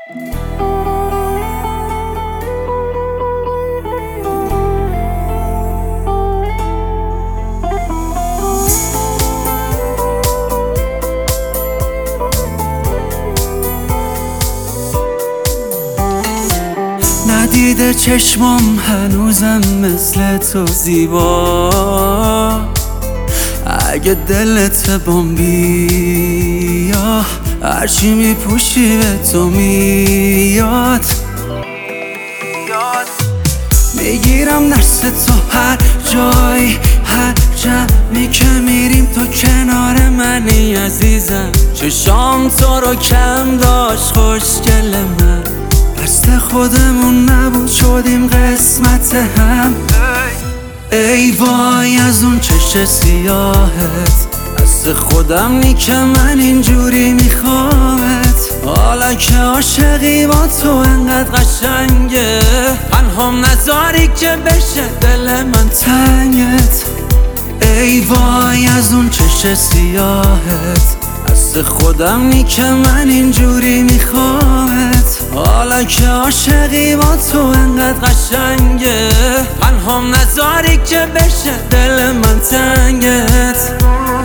ندیده چشمام هنوزم مثل تو زیبا. اگه دلت بامبیا هرچی میپوشی به تو میاد. میگیرم دست تو هر جای، هر جمعی که میریم تو کنار منی عزیزم. چشام تو رو کم داشت خوشگل من، دست خودمون نبود شدیم قسمت هم. ای وای از اون چشم سیاهت، دست خودم نی که من اینجوری میخوامت. حالا که عاشقی با تو انقدر قشنگه، تنهام نذاری که بشه دل من تنگت. ای وای از اون چشم سیاهت، دست خودم نی که من اینجوری میخوامت. حالا که عاشقی با تو انقدر قشنگه، تنهام نذاری که بشه دل من تنگت.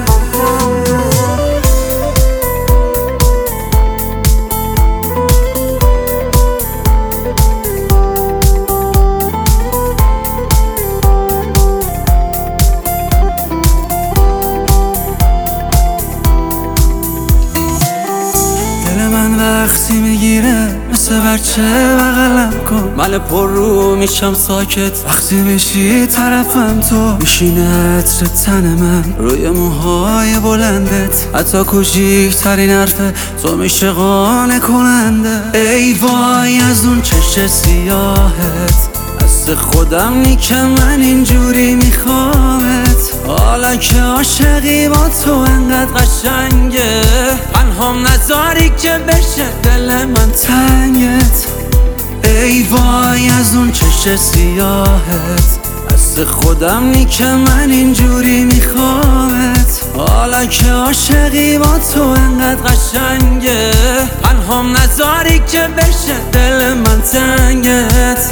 وقتی میگیره مثل بچه بغلم کن، من پر رو میشم ساکت وقتی بشی طرفم. تو میشینه عطر تن من روی موهای بلندت، حتی کوچیکترین حرف تو میشه قانع کننده. ای وای از اون چشم سیاهت، دست خودم نی که من اینجوری میخوامت. حالا که عاشقی با تو انقدر قشنگه، تنهام نذاری که بشه دل من تنگت. ای وای از اون چشم سیاهت، دست خودم نی که من اینجوری میخوامت. حالا که عاشقی با تو انقدر قشنگه، تنهام نذاری که بشه دل من تنگت.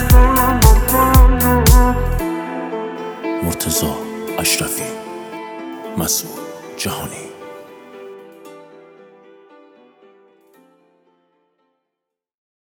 مرتضی اشرفی، مسعود جهانی.